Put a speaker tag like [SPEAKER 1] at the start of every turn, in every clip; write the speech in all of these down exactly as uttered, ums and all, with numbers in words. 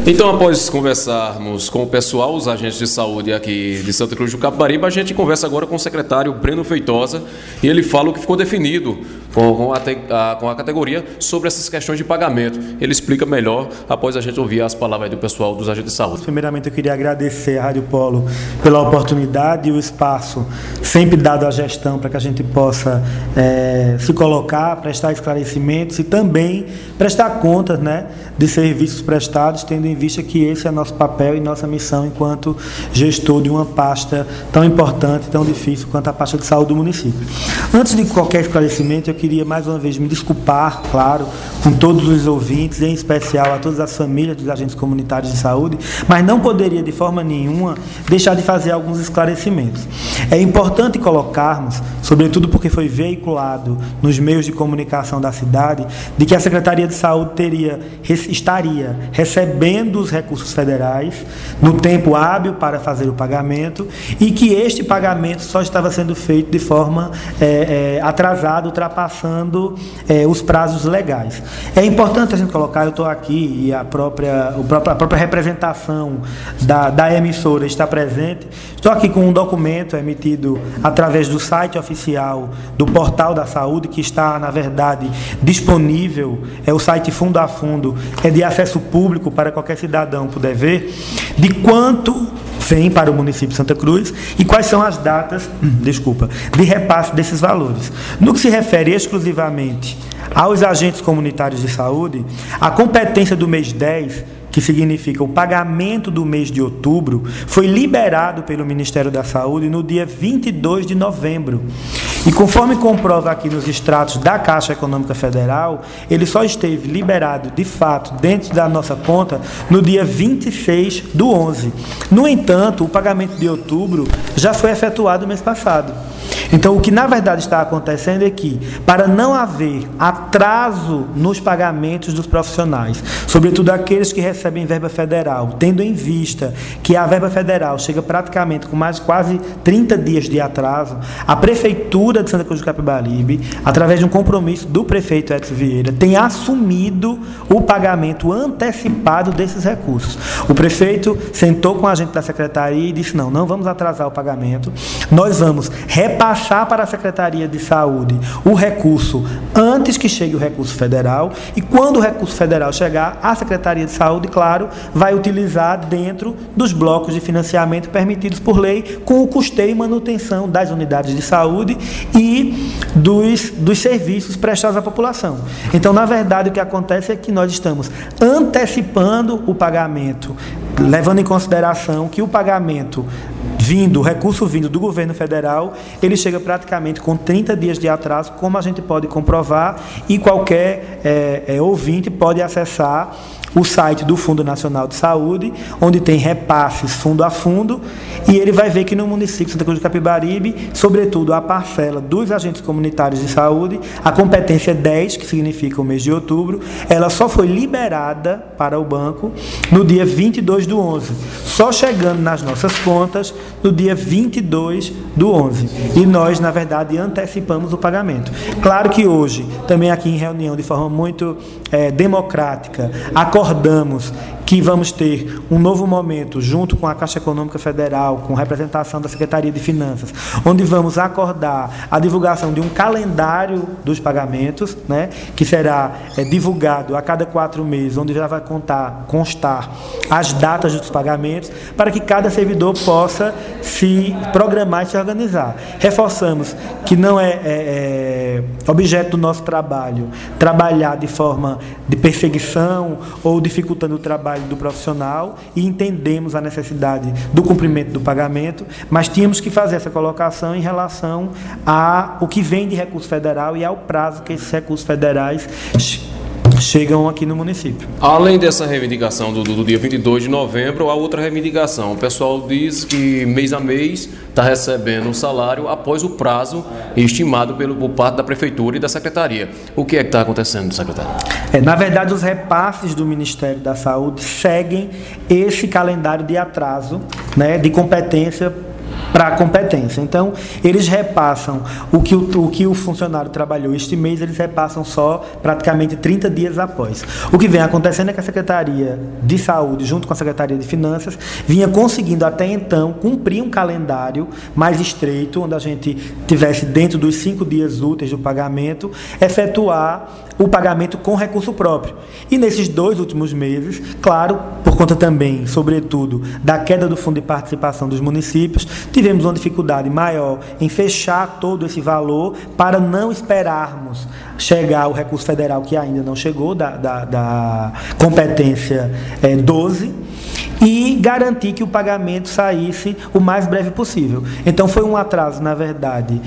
[SPEAKER 1] Então, após conversarmos com o pessoal, os agentes de saúde aqui de Santa Cruz do Capibaribe, a gente conversa agora com o secretário Breno Feitosa e ele fala o que ficou definido com, com, a, a, com a categoria sobre essas questões de pagamento. Ele explica melhor após a gente ouvir as palavras do pessoal dos agentes de saúde.
[SPEAKER 2] Primeiramente, eu queria agradecer à Rádio Polo pela oportunidade e o espaço sempre dado à gestão para que a gente possa é, se colocar, prestar esclarecimentos e também prestar contas, né, de serviços prestados, tendo em vista que esse é nosso papel e nossa missão enquanto gestor de uma pasta tão importante, tão difícil quanto a pasta de saúde do município. Antes de qualquer esclarecimento, eu queria mais uma vez me desculpar, claro, com todos os ouvintes, em especial a todas as famílias dos agentes comunitários de saúde, mas não poderia de forma nenhuma deixar de fazer alguns esclarecimentos. É importante colocarmos, sobretudo porque foi veiculado nos meios de comunicação da cidade, de que a Secretaria de Saúde teria, estaria recebendo os recursos federais no tempo hábil para fazer o pagamento e que este pagamento só estava sendo feito de forma é, é, atrasada, ultrapassando é, os prazos legais. É importante a gente colocar, eu estou aqui e a própria, o próprio, a própria representação da, da emissora está presente. Estou aqui com um documento emitido através do site oficial do Portal da Saúde, que está, na verdade, disponível, é o site Fundo a Fundo, é de acesso público para qualquer cidadão poder ver, de quanto vem para o município de Santa Cruz e quais são as datas, desculpa, de repasse desses valores. No que se refere exclusivamente aos agentes comunitários de saúde, a competência do mês dez, que significa o pagamento do mês de outubro, foi liberado pelo Ministério da Saúde no dia vinte e dois de novembro. E conforme comprova aqui nos extratos da Caixa Econômica Federal, ele só esteve liberado, de fato, dentro da nossa conta, no dia vinte e seis do onze. No entanto, o pagamento de outubro já foi efetuado no mês passado. Então, o que na verdade está acontecendo é que, para não haver atraso nos pagamentos dos profissionais, sobretudo aqueles que recebem verba federal, tendo em vista que a verba federal chega praticamente com mais quase trinta dias de atraso, a Prefeitura de Santa Cruz do Capibaribe, através de um compromisso do prefeito Edson Vieira, tem assumido o pagamento antecipado desses recursos. O prefeito sentou com a gente da secretaria e disse, não, não vamos atrasar o pagamento, nós vamos repassar para a Secretaria de Saúde o recurso antes que chegue o recurso federal e quando o recurso federal chegar, a Secretaria de Saúde, claro, vai utilizar dentro dos blocos de financiamento permitidos por lei com o custeio e manutenção das unidades de saúde e dos, dos serviços prestados à população. Então, na verdade, o que acontece é que nós estamos antecipando o pagamento, levando em consideração que o pagamento vindo, o recurso vindo do governo federal, ele chega praticamente com trinta dias de atraso, como a gente pode comprovar, e qualquer é, é, ouvinte pode acessar o site do Fundo Nacional de Saúde, onde tem repasses fundo a fundo, e ele vai ver que no município de Santa Cruz do Capibaribe, sobretudo a parcela dos agentes comunitários de saúde, a competência dez, que significa o mês de outubro, ela só foi liberada para o banco no dia vinte e dois do onze, só chegando nas nossas contas no dia vinte e dois do onze. E nós, na verdade, antecipamos o pagamento. Claro que hoje, também aqui em reunião, de forma muito é, democrática, acordamos que vamos ter um novo momento, junto com a Caixa Econômica Federal, com representação da Secretaria de Finanças, onde vamos acordar a divulgação de um calendário dos pagamentos, né, que será é, divulgado a cada quatro meses, onde já vai contar, constar as datas dos pagamentos, para que cada servidor possa se programar e se organizar. Reforçamos que não é, é, é objeto do nosso trabalho trabalhar de forma de perseguição ou dificultando o trabalho do profissional, e entendemos a necessidade do cumprimento do pagamento, mas tínhamos que fazer essa colocação em relação ao que vem de recurso federal e ao prazo que esses recursos federais chegam aqui no município.
[SPEAKER 1] Além dessa reivindicação do, do dia vinte e dois de novembro, há outra reivindicação. O pessoal diz que mês a mês está recebendo o salário após o prazo estimado pelo, por parte da Prefeitura e da Secretaria. O que é que está acontecendo, secretário?
[SPEAKER 2] É, na verdade, os repasses do Ministério da Saúde seguem esse calendário de atraso, né, de competência para a competência. Então, eles repassam o que o, o que o funcionário trabalhou este mês, eles repassam só praticamente trinta dias após. O que vem acontecendo é que a Secretaria de Saúde, junto com a Secretaria de Finanças, vinha conseguindo até então cumprir um calendário mais estreito, onde a gente tivesse dentro dos cinco dias úteis do pagamento, efetuar o pagamento com recurso próprio. E nesses dois últimos meses, claro, por conta também, sobretudo, da queda do fundo de participação dos municípios, tivemos uma dificuldade maior em fechar todo esse valor para não esperarmos chegar o recurso federal, que ainda não chegou, da, da, da competência é, doze, e garantir que o pagamento saísse o mais breve possível. Então, foi um atraso, na verdade,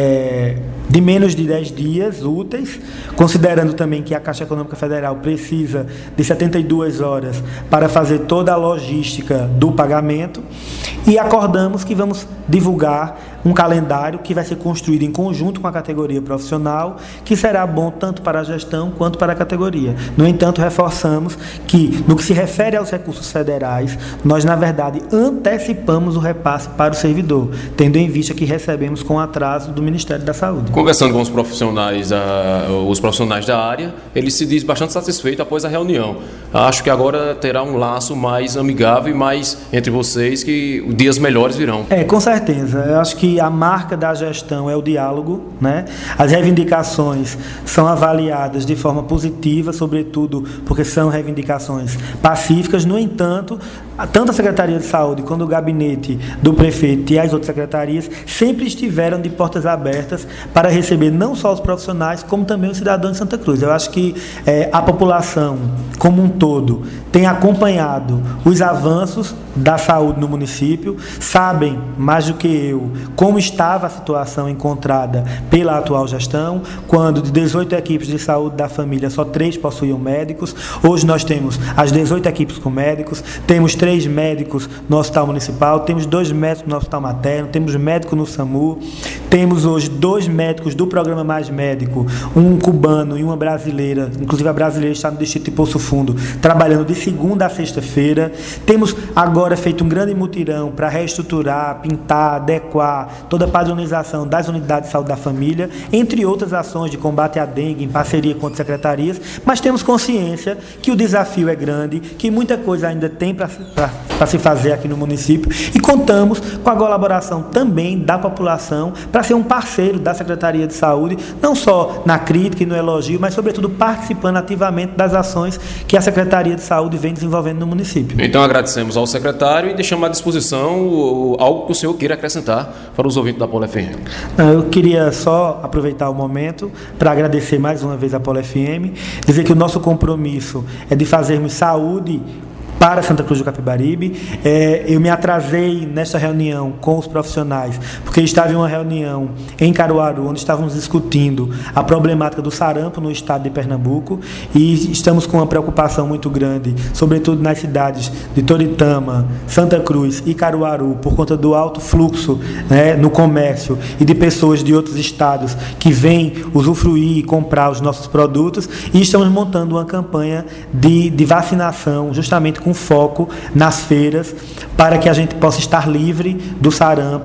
[SPEAKER 2] é, de menos de dez dias úteis, considerando também que a Caixa Econômica Federal precisa de setenta e duas horas para fazer toda a logística do pagamento, e acordamos que vamos divulgar um calendário que vai ser construído em conjunto com a categoria profissional, que será bom tanto para a gestão quanto para a categoria. No entanto, reforçamos que, no que se refere aos recursos federais, nós, na verdade, antecipamos o repasse para o servidor, tendo em vista que recebemos com atraso do Ministério da Saúde.
[SPEAKER 1] Conversando com os profissionais, uh, os profissionais da área, ele se diz bastante satisfeito após a reunião. Acho que agora terá um laço mais amigável e mais entre vocês, que dias melhores virão.
[SPEAKER 2] É, com certeza. Eu acho que a marca da gestão é o diálogo, né? As reivindicações são avaliadas de forma positiva, sobretudo porque são reivindicações pacíficas. No entanto, tanto a Secretaria de Saúde quanto o gabinete do prefeito e as outras secretarias sempre estiveram de portas abertas para receber não só os profissionais, como também os cidadãos de Santa Cruz. Eu acho que é, a população como um todo tem acompanhado os avanços da saúde no município, sabem mais do que eu como estava a situação encontrada pela atual gestão, quando de dezoito equipes de saúde da família só três possuíam médicos. Hoje nós temos as dezoito equipes com médicos, temos três médicos no hospital municipal, temos dois médicos no hospital materno, temos médico no SAMU, temos hoje dois médicos do programa Mais Médico, um cubano e uma brasileira, inclusive a brasileira está no distrito de Poço Fundo, trabalhando de segunda a sexta-feira. Temos agora feito um grande mutirão para reestruturar, pintar, adequar toda a padronização das unidades de saúde da família, entre outras ações de combate à dengue, em parceria com outras secretarias, mas temos consciência que o desafio é grande, que muita coisa ainda tem para se fazer aqui no município, e contamos com a colaboração também da população para ser um parceiro da Secretaria de Saúde, não só na crítica e no elogio, mas sobretudo participando ativamente das ações que a Secretaria de Saúde vem desenvolvendo no município.
[SPEAKER 1] Então agradecemos ao secretário e deixamos à disposição algo que o senhor queira acrescentar para os ouvintes da Polo F M.
[SPEAKER 2] Eu queria só aproveitar o momento para agradecer mais uma vez a Polo F M, dizer que o nosso compromisso é de fazermos saúde para Santa Cruz do Capibaribe. É, eu me atrasei nesta reunião com os profissionais, porque estava em uma reunião em Caruaru, onde estávamos discutindo a problemática do sarampo no estado de Pernambuco, e estamos com uma preocupação muito grande, sobretudo nas cidades de Toritama, Santa Cruz e Caruaru, por conta do alto fluxo, né, no comércio e de pessoas de outros estados que vêm usufruir e comprar os nossos produtos, e estamos montando uma campanha de, de vacinação, justamente com foco nas feiras, para que a gente possa estar livre do sarampo